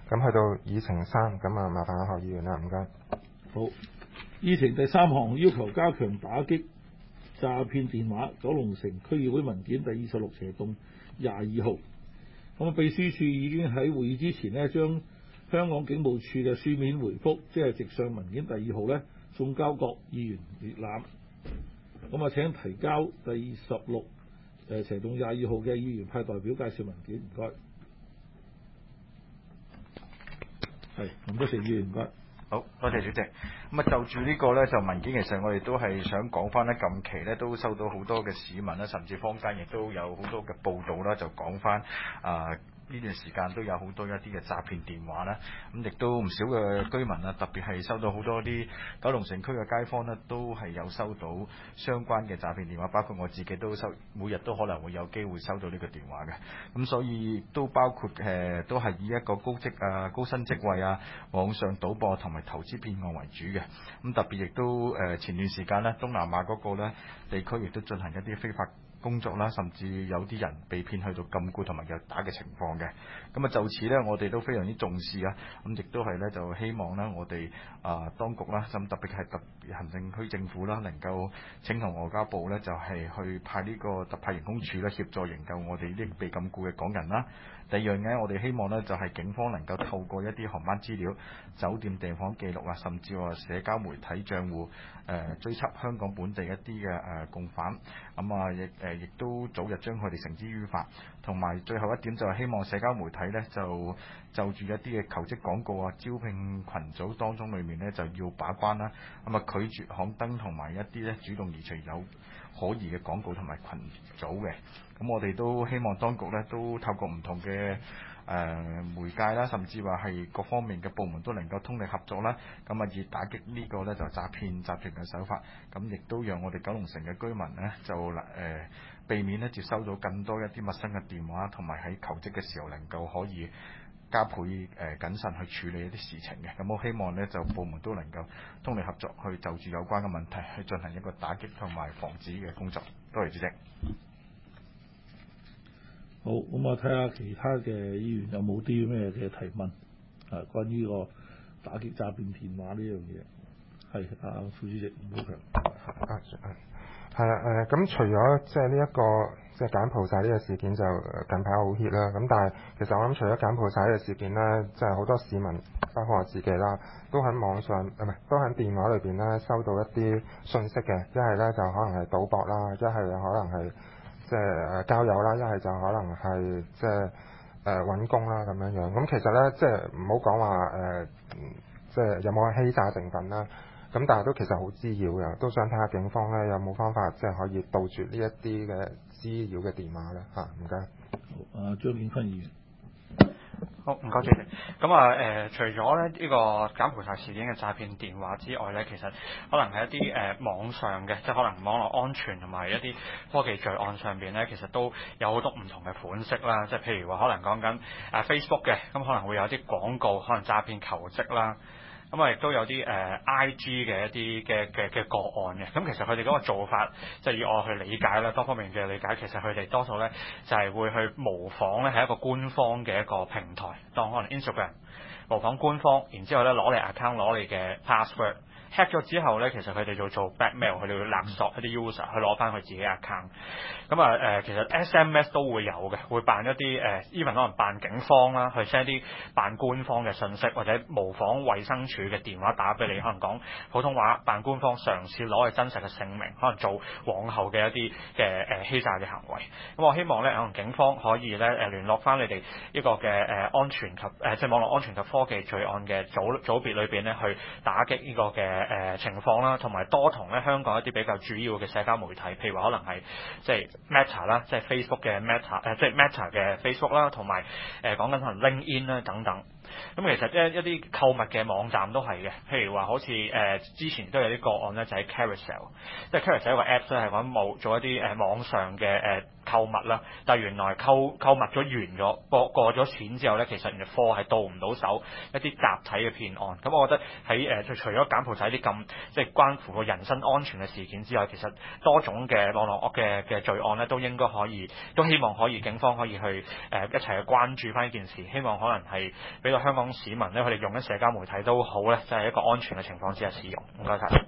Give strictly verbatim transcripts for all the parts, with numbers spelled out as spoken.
咁去到議程三，咁啊麻煩何議員啦，唔該。 好，議程第三項要求加強打擊詐騙電話，九龍城區議會文件第二十六斜棟廿二號。咁啊，秘書處已經喺會議之前呢，將香港警務處嘅書面回覆，即係直上文件第二號呢，送交各議員閲覽。咁啊，請提交第十六誒斜棟廿二號嘅議員派代表介紹文件，唔該。係，咁多謝議員，唔該。 好多謝主席。咁啊，就住呢個呢，就文件，其實我哋都係想講翻呢，近期呢都收到好多嘅市民啦，甚至坊間亦都有好多嘅報道啦，就講翻啊。呢段時間都有好多一啲嘅詐騙電話啦，咁亦都唔少嘅居民啊，特別係收到好多啲九龍城區嘅街坊呢，都係有收到相關嘅詐騙電話，包括我自己都收，每日都可能會有機會收到呢個電話嘅。咁所以都包括誒、呃，都係以一個高職啊、高薪職位啊、網上賭博同埋投資騙案為主嘅。咁特別亦都誒、呃、前段時間呢，東南亞嗰個呢地區亦都進行一啲非法工作啦，甚至有啲人被騙去到禁錮同埋虐打嘅情況嘅。咁啊，就此呢，我哋都非常之重視啊。咁亦都係呢，就希望呢，我哋啊當局啦，咁特別係特別行政區政府啦，能夠請同外交部呢，就係、是、去派呢個特派員公署咧協助營救我哋啲被禁錮嘅港人啦。第二樣呢，我哋希望呢，就係、是、警方能夠透過一啲航班資料、酒店訂房記錄啊，甚至話社交媒體帳戶誒、呃、追緝香港本地一啲嘅誒共犯，咁啊亦誒亦都早日將佢哋繩之於法。同埋最後一點就係希望社交媒體呢，就就住一啲嘅求職廣告啊、招聘群組當中裏面呢，就要把關啦。咁啊拒絕刊登同埋一啲呢主動移除有可疑嘅廣告同埋群組嘅。咁我哋都希望當局呢，都透過唔同嘅誒、呃、媒介啦，甚至話係各方面嘅部門都能夠通力合作啦。咁啊，以打擊呢個呢，就詐騙集團嘅手法。咁亦都讓我哋九龍城嘅居民呢，就誒、呃、避免呢接收到更多一啲陌生嘅電話，同埋喺求職嘅時候能夠可以加倍誒、呃、謹慎去處理一啲事情嘅。咁我希望呢，就部門都能夠通力合作，去就住有關嘅問題去進行一個打擊同埋防止嘅工作。多謝主席。 好，咁我睇下其他嘅議員有冇啲咩嘅提問啊？關於個打擊詐騙電話呢樣嘢，係啊，副主席吳寶強。 啊，係啦，誒，咁除咗即係呢一個即係柬埔寨呢個事件就近排好 hit 啦，咁但係其實我諗除咗柬埔寨呢個事件咧，即係好多市民，包括我自己啦，都喺網上唔係都喺電話裏邊咧收到一啲信息嘅，一係咧就可能係賭博啦，一係可能係即係誒交友啦，一係就可能係即係誒揾工啦咁樣樣。咁其實咧即係唔好講話誒，即係有冇欺詐成分啦。咁但係都其實好滋擾嘅，都想睇下警方咧有冇方法即係可以杜絕呢一啲嘅滋擾嘅電話咧嚇，唔該。 好，啊張景坤議員。 好，唔該主席。咁啊誒，除咗咧呢個柬埔寨事件嘅詐騙電話之外咧，其實可能係一啲誒、呃、網上嘅，即係可能網絡安全同埋一啲科技罪案上邊咧，其實都有好多唔同嘅款式啦。即係譬如話可能講緊誒 Facebook 嘅，咁可能會有啲廣告，可能詐騙求職啦。咁啊，亦都有啲誒、呃、I G 嘅一啲嘅嘅嘅個案嘅，咁其實佢哋嗰個做法，即係以我去理解啦，多方面嘅理解，其實佢哋多數咧就係、是、會去模仿咧係一個官方嘅一個平台，當可能 Instagram 模仿官方，然之後咧攞嚟 account 攞你嘅 password。hack 咗之後咧，其實佢哋就做 blackmail，佢哋會勒索一啲 user 去攞翻佢自己 account。咁啊誒，其實 S M S 都會有嘅，會扮一啲誒 even 可能扮警方啦，去 send 啲扮官方嘅信息，或者模仿衛生署嘅電話打俾你，可能講普通話，扮官方嘗試攞佢真實嘅姓名，可能做往後嘅一啲嘅誒欺詐嘅行為。咁我希望咧，可能警方可以咧誒聯絡翻你哋一個嘅誒安全及誒即係網絡安全及科技罪案嘅組組別裏邊咧，去打擊呢個嘅。誒、呃、情況啦，同埋多同咧香港一啲比較主要嘅社交媒體，譬如話可能係即係 Meta 啦，即係 Facebook 嘅 Meta，誒即係 Meta 嘅 Facebook 啦，同埋誒講緊可能 LinkedIn 啦等等。咁其實咧一啲購物嘅網站都係嘅，譬如話好似誒、呃、之前都有啲個案咧，就係、是、Carousell， 即係 Carousell 一個 Apps 咧係講冇做一啲誒、呃、網上嘅誒、呃、購物啦，但係原來購購物咗完咗過過咗錢之後咧，其實原來貨係到唔到手，一啲集體嘅騙案。咁我覺得喺誒除除咗柬埔寨啲咁即係關乎個人身安全嘅事件之外，其實多種嘅網絡嘅嘅罪案咧都應該可以，都希望可以警方可以去誒、呃、一齊去關注翻呢件事，希望可能係俾到個香港市民咧，佢哋用緊社交媒體都好咧，就係、是、一個安全嘅情況之下使用。唔該晒。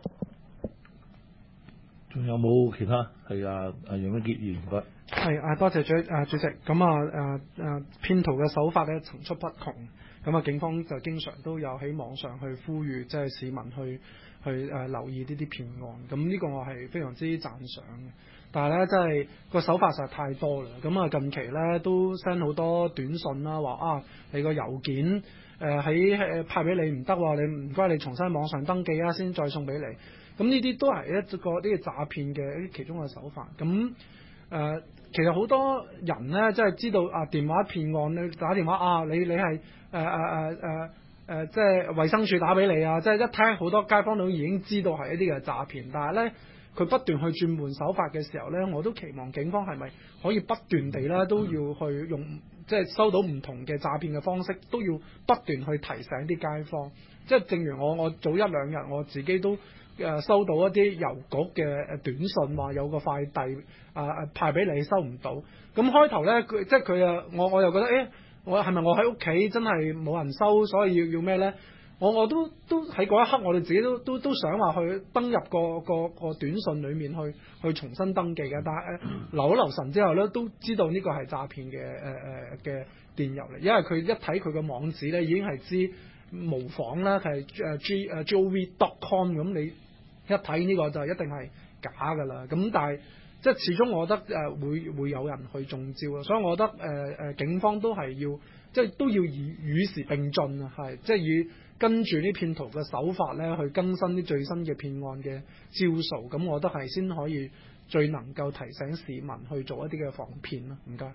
仲有冇其他？係啊，阿楊永傑議員唔該。 係啊，多謝主啊主席。咁啊誒誒騙徒嘅手法咧層出不窮。咁啊，警方就經常都有喺網上去呼籲，即係市民去去誒、呃、留意呢啲騙案。咁呢個我係非常之讚賞嘅。但係咧，真係個手法實在太多啦。咁啊，近期咧都 send 好多短信啦，話啊你個郵件誒喺誒派俾你唔得喎，你唔該你重新網上登記啊，先再送俾你。咁呢啲都係一個呢個詐騙嘅其中嘅手法。咁誒、呃，其實好多人咧，即係知道啊電話騙案咧，打電話啊，你你係誒誒誒誒誒，即係衛生署打俾你啊，即係一聽好多街坊都已經知道係一啲嘅詐騙，但係咧佢不斷去轉換手法嘅時候咧，我都期望警方係咪可以不斷地咧都要去用，即係收到唔同嘅詐騙嘅方式，都要不斷去提醒啲街坊。即係正如我我早一兩日我自己都。誒收到一啲郵局嘅短信，話有個快遞啊啊派俾你，收唔到。咁開頭咧，佢即係佢啊，我我又覺得，誒、欸，我係咪我喺屋企真係冇人收，所以要要咩咧？我我都都喺嗰一刻，我哋自己都都都想話去登入個個個短信裡面去去重新登記嘅，但係誒、呃、留一留神之後咧，都知道呢個係詐騙嘅誒誒嘅電郵嚟，因為佢一睇佢個網址咧，已經係知模仿啦，係誒 G 誒 G O V dot com 咁你。一睇呢個就一定係假㗎啦，咁但係即係始終我覺得誒、呃、會會有人去中招啊，所以我覺得誒誒、呃、警方都係要即係都要與與時並進啊，係即係與跟住啲騙徒嘅手法咧去更新啲最新嘅騙案嘅招數，咁我覺得係先可以最能夠提醒市民去做一啲嘅防騙啦。唔該。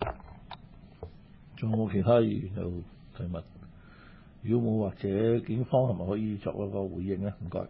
仲有冇其他議員有提問？如果冇，或者警方係咪可以作一個回應咧？唔該。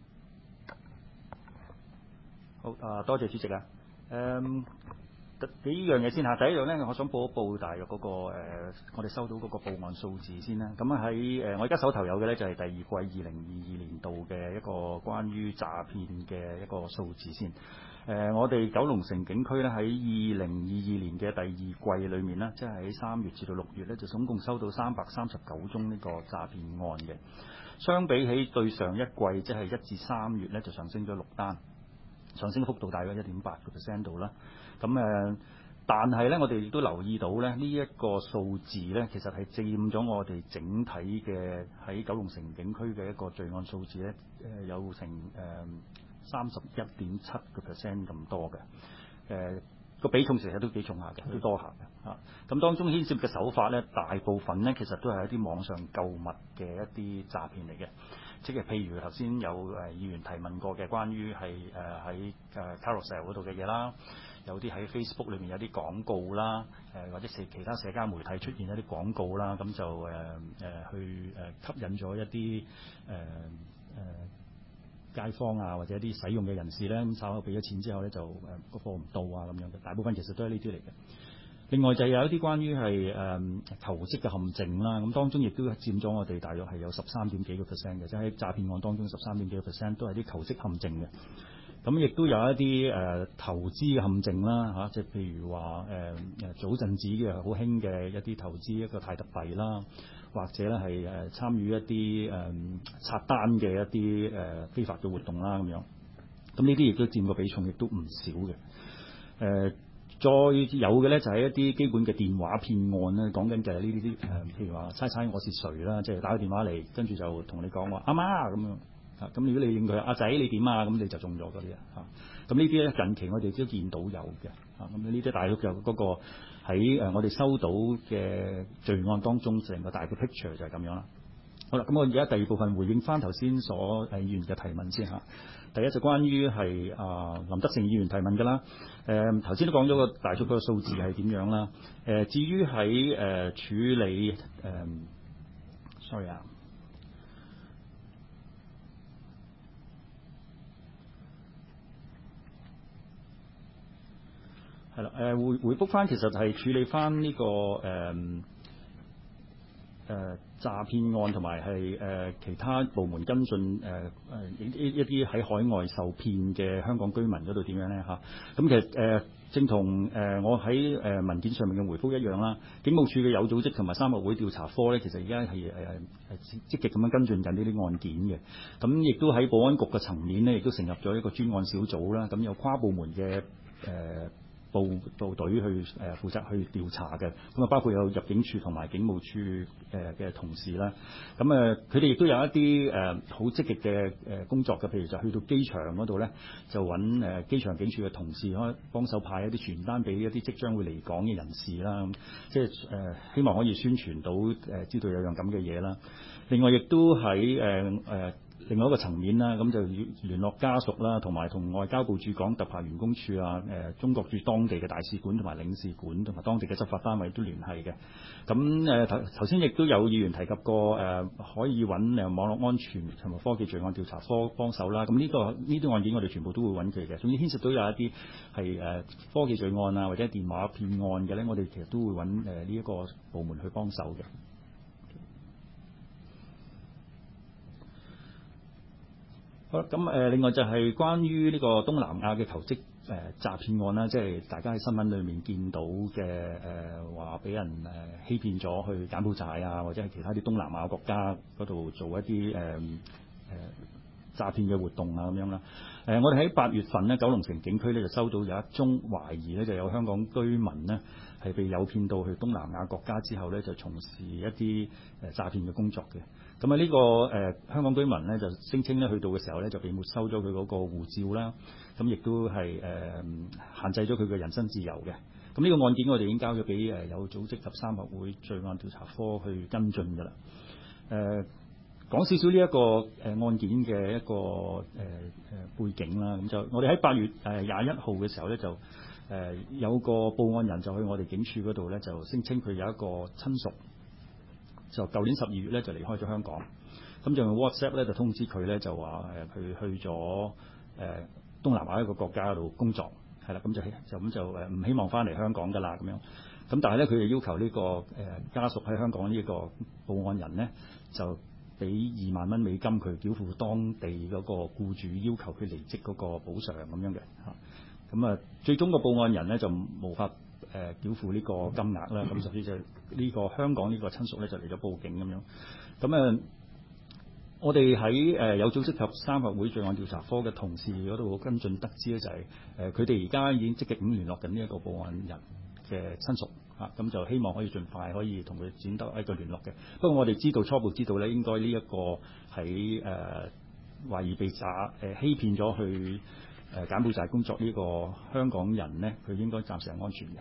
好啊，多謝主席啊。誒、嗯，幾樣嘢先嚇。第一樣咧，我想報一報大約嗰、那個、呃、我哋收到嗰個報案數字先啦。咁喺誒，我而家手頭有嘅咧就係第二季二零二二年度嘅一個關於詐騙嘅一個數字先。誒、呃，我哋九龍城警區咧喺二零二二年嘅第二季裏面咧，即係喺三月至到六月咧，就總共收到三百三十九宗呢個詐騙案嘅。相比起對上一季，即係一至三月咧，就上升咗六單。上升幅度大約一點八個 percent 度啦，咁誒，但係咧，我哋亦都留意到咧，呢、這、一個數字咧，其實係佔咗我哋整體嘅喺九龍城警區嘅一個罪案數字咧，誒有成誒三十一點七個 percent 咁多嘅，誒、呃、個比重其實都幾重下嘅，都多下嘅嚇。咁當中牽涉嘅手法咧，大部分咧其實都係一啲網上購物嘅一啲詐騙嚟嘅。即係譬如頭先有誒議員提問過嘅，關於係誒喺誒 Carousell 嗰度嘅嘢啦，有啲喺 Facebook 裏面有啲廣告啦，誒或者係其他社交媒體出現一啲廣告啦，咁就誒誒去誒吸引咗一啲誒誒街坊啊，或者一啲使用嘅人士咧，咁稍後俾咗錢之後咧，就誒個貨唔到啊咁樣嘅，大部分其實都係呢啲嚟嘅。另外就有一啲關於係誒求職嘅陷阱啦，咁當中亦都佔咗我哋大約係有十三點幾個 percent 嘅，即係喺詐騙案當中十三點幾個 percent 都係啲求職陷阱嘅。咁亦都有一啲誒、呃、投資嘅陷阱啦嚇，即係譬如話誒誒早陣子嘅好興嘅一啲投資一個泰特幣啦，或者咧係誒參與一啲誒、呃、刷單嘅一啲誒、呃、非法嘅活動啦咁樣。咁呢啲亦都佔個比重亦都唔少嘅誒。呃再有嘅咧就係一啲基本嘅電話騙案咧，講緊就係呢啲啲誒，譬如話猜猜我是誰啦，即係打個電話嚟，跟住就同你講話阿媽咁樣嚇，咁如果你應佢阿仔你點啊，咁你就中咗嗰啲啊嚇。咁呢啲咧近期我哋都見到有嘅嚇，咁呢啲大約就嗰個喺誒我哋收到嘅罪案當中成個大嘅 picture 就係咁樣啦。好啦，咁我而家第二部分回應翻頭先所誒議員嘅提問先嚇。第一就關於係啊林德成議員提問㗎啦，誒頭先都講咗個大約個數字係點樣啦，誒、呃、至於喺誒、呃、處理誒、呃、，sorry 啊，係啦，誒回回覆翻其實係處理翻呢、這個誒。呃誒、 誒詐騙案同埋係誒其他部門跟進誒誒一一啲喺海外受騙嘅香港居民嗰度點樣咧嚇？咁其實誒、呃、正同誒、呃、我喺誒文件上面嘅回覆一樣啦，警務處嘅有組織同埋三合會調查科咧，其實而家係誒誒積極咁樣跟進緊呢啲案件嘅。咁亦都喺保安局嘅層面咧，亦都成立咗一個專案小組啦。咁有跨部門嘅誒。呃部部隊去誒、呃、負責去調查嘅，咁啊包括有入境處同埋警務處誒嘅、呃、同事啦。咁誒佢哋亦都有一啲誒好積極嘅誒工作嘅，譬如就去到機場嗰度咧，就揾誒、呃、機場警署嘅同事可以幫手派一啲傳單俾一啲即將會離港嘅人士啦。咁即係誒、呃、希望可以宣傳到誒、呃、知道有樣咁嘅嘢啦。另外亦都喺誒誒另外一個層面啦，咁就要聯絡家屬啦，同埋同外交部駐港特派員公署啊、誒、呃、中國駐當地嘅大使館同埋領事館同埋當地嘅執法單位都聯繫嘅。咁誒頭頭先亦都有議員提及過誒、呃，可以揾誒網絡安全同埋科技罪案調查科幫手啦。咁呢、這個呢啲案件我哋全部都會揾佢嘅。總之牽涉到有一啲係誒科技罪案啊或者電話騙案嘅咧，我哋其實都會揾誒呢一個部門去幫手嘅。好啦，咁誒另外就係關於呢個東南亞嘅求職誒、呃、詐騙案啦，即係大家喺新聞裏面見到嘅誒話俾人誒、呃、欺騙咗去柬埔寨啊，或者係其他啲東南亞國家嗰度做一啲誒誒詐騙嘅活動啊咁樣啦。誒、呃、我哋喺八月份呢，九龍城警區咧就收到有一宗懷疑咧就有香港居民呢係被誘騙到去東南亞國家之後咧就從事一啲誒詐騙嘅工作嘅。咁啊呢個誒、呃、香港居民咧就聲稱咧去到嘅時候咧就被沒收咗佢嗰個護照啦，咁亦都係誒、呃、限制咗佢嘅人身自由嘅。咁呢個案件我哋已經交咗俾誒有組織及三合會罪案調查科去跟進㗎啦。誒、呃、講少少呢一個誒案件嘅一個誒誒、呃、背景啦，咁就我哋喺八月誒廿一號嘅時候咧就誒、呃、有個報案人就去我哋警署嗰度咧就聲稱佢有一個親屬。就舊年十二月咧就離開咗香港，咁就用 WhatsApp 咧就通知佢咧就話誒佢去咗誒、呃、東南亞一個國家度工作，係啦，咁就就咁就誒唔希望翻嚟香港噶啦咁樣，咁但係咧佢就要求呢、這個誒、呃、家屬喺香港呢個報案人咧就俾二萬蚊美金佢繳付當地嗰個僱主要求佢離職嗰個補償咁樣嘅嚇，咁啊最終個報案人咧就無法誒繳付呢個金額啦，咁所以就呢個香港呢個親屬咧就嚟咗報警咁樣，咁誒我哋喺誒有組織及三合會罪案調查科嘅同事嗰度跟進得知咧就係誒佢哋而家已經積極咁聯絡緊呢一個報案人嘅親屬嚇，咁就希望可以盡快可以同佢展得一個聯絡嘅。不過我哋知道初步知道咧，應該呢一個喺誒懷疑被詐誒欺騙咗去誒柬埔寨工作呢個香港人咧，佢應該暫時係安全嘅。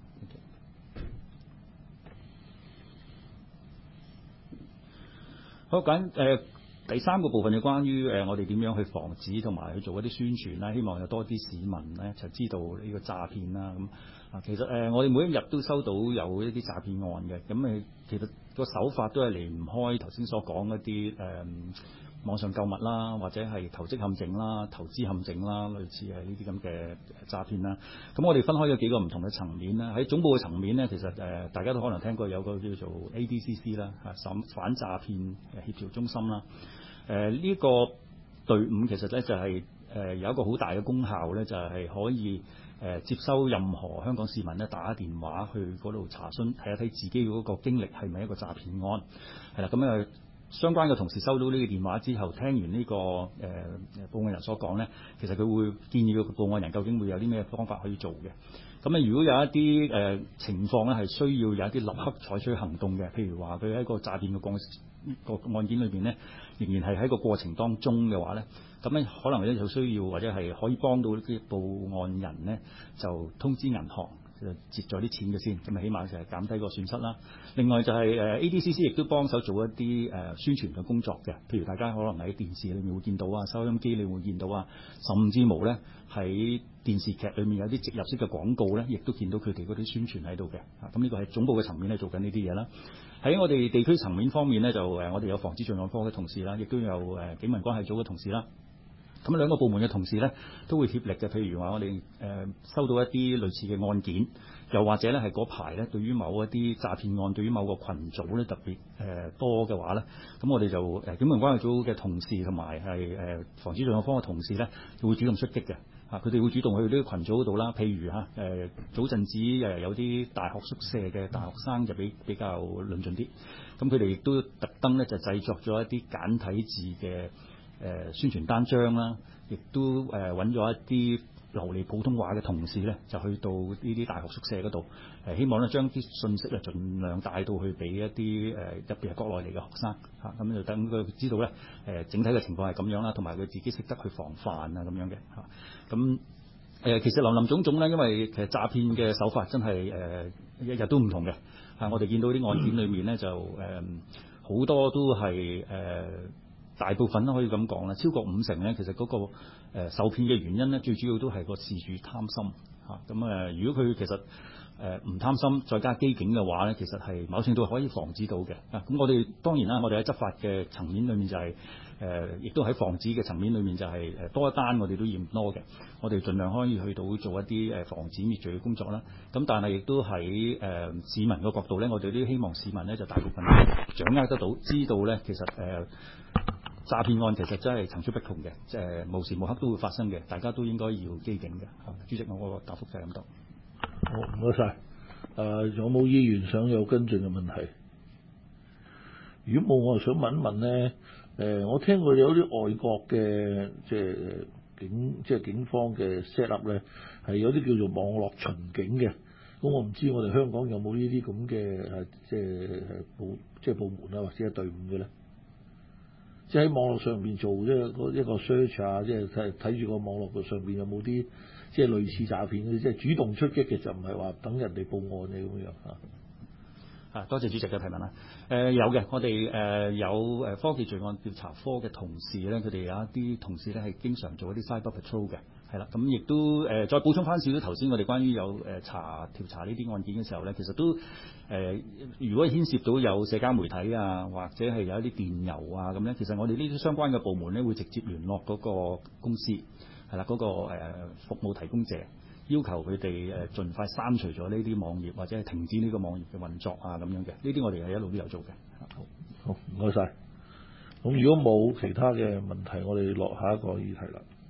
好緊誒、呃、第三個部分就關於誒、呃、我哋點樣去防止同埋去做一啲宣傳啦，希望有多啲市民咧就知道呢個詐騙啦。咁啊，其實誒、呃、我哋每一日都收到有一啲詐騙案嘅，咁誒其實個手法都係離唔開頭先所講一啲誒、呃、網上購物啦，或者係投資陷阱啦、投資陷阱啦，類似係呢啲咁嘅詐騙啦。咁我哋分開咗幾個唔同嘅層面啦。喺總部嘅層面咧，其實誒、呃、大家都可能聽過有個叫做 A D C C 啦，嚇反詐騙協調中心啦。誒、呃、呢、這個隊伍其實咧就係、是、誒、呃、有一個好大嘅功效咧，就係、是、可以誒、呃、接收任何香港市民咧打電話去嗰度查詢，睇一睇自己嗰個經歷係咪一個詐騙案，係啦，咁誒。呃相關嘅同事收到呢個電話之後，聽完呢、這個誒誒、呃、報案人所講呢，其實佢會建議個報案人究竟會有啲咩方法可以做嘅。咁啊，如果有一啲誒、呃、情況咧係需要有一啲立刻採取行動嘅，譬如話佢喺個詐騙嘅個個案件裏邊呢，仍然係喺個過程當中嘅話呢，咁咧可能咧就需要或者係可以幫到啲報案人呢，就通知銀行。就截咗啲錢嘅先，咁啊起碼就係減低個損失啦。另外就係誒 A D C C 亦都幫手做一啲誒宣傳嘅工作嘅，譬如大家可能喺電視裏面會見到啊，收音機你會見到啊，甚至乎咧喺電視劇裏面有啲植入式嘅廣告咧，亦都見到佢哋嗰啲宣傳喺度嘅。啊，咁呢個係總部嘅層面咧做緊呢啲嘢啦。喺我哋地區層面方面咧，就誒我哋有防止罪案科嘅同事啦，亦都有誒警民關係組嘅同事啦。 咁兩個部門嘅同事呢都會協力嘅，譬如話我哋誒、呃、收到一啲類似嘅案件，又或者呢係嗰排呢對於某一啲詐騙案，對於某個群組呢特別誒、呃、多嘅話呢，咁我哋就誒檢控關係組嘅同事同埋係誒防止罪案科嘅同事呢，就會主動出擊嘅。啊！佢哋會主動去呢個群組嗰度啦，譬如嚇誒、呃、早陣子誒有啲大學宿舍嘅大學生就比比較論盡啲，咁佢哋亦都特登咧就製作咗一啲簡體字嘅誒、呃、宣傳單張啦，亦都誒揾咗一啲流利普通話嘅同事咧，就去到呢啲大學宿舍嗰度，誒、呃、希望咧將啲信息咧盡量帶到去俾一啲誒特別係國內嚟嘅學生嚇，咁、啊、就等佢知道咧誒、呃、整體嘅情況係咁樣啦，同埋佢自己識得去防範啊咁樣嘅嚇。咁誒、呃、其實林林總總咧，因為其實詐騙嘅手法真係誒日日都唔同嘅嚇、啊，我哋見到啲案件裏面咧就誒好、呃、多都係誒。呃大部分都可以咁講啦，超過五成咧，其實嗰、那個、呃、受騙嘅原因咧，最主要都係個事主貪心嚇。咁、啊、誒，如果佢其實誒唔、呃、貪心，再加機警嘅話咧，其實係某程度可以防止到嘅。啊，咁我哋當然啦，我哋喺執法嘅層面裏面就係、是、誒、呃，亦都喺防止嘅層面裏面就係、是、誒多一單我哋都嫌多嘅。我哋盡量可以去到做一啲誒防止滅罪嘅工作啦。咁但係亦都喺誒、呃、市民嘅角度咧，我哋都希望市民咧就大部分掌握得到，知道咧其實誒。呃詐騙案其實真係層出不窮嘅，即係無時無刻都會發生嘅，大家都應該要機警嘅。主席，我個答覆就係咁多。 好，唔該晒。誒，有冇議員想有跟進嘅問題？如果冇，我就想問一問咧。誒、呃，我聽過有啲外國嘅即係警即係警方嘅 set up 咧，係有啲叫做網絡巡警嘅。咁我唔知我哋香港有冇呢啲咁嘅誒，即係部即係部門啊，或者係隊伍嘅咧？即係喺網絡上邊做一個一個 search 啊，即係睇睇住個網絡嘅上邊有冇啲即係類似詐騙嗰啲，即係主動出擊嘅，就唔係話等人哋報案嘅咁樣嚇。 啊，多謝主席嘅提問啦。誒、呃、有嘅，我哋誒、呃、有誒科技罪案調查科嘅同事咧，佢哋有一啲同事咧係經常做一啲 cyber patrol 嘅，係啦。咁亦都誒、呃、再補充翻少少頭先我哋關於有誒、呃、查調查呢啲案件嘅時候咧，其實都誒、呃、如果牽涉到有社交媒體啊，或者係有一啲電郵啊咁樣，其實我哋呢啲相關嘅部門咧會直接聯絡嗰個公司，係啦，嗰、那個、呃、服務提供者。要求佢哋誒盡快刪除咗呢啲網頁，或者係停止呢個網頁嘅運作啊咁樣嘅，呢啲我哋係一路都有做嘅。 好，好，唔該晒。咁如果冇其他嘅問題，我哋落下一個議題啦。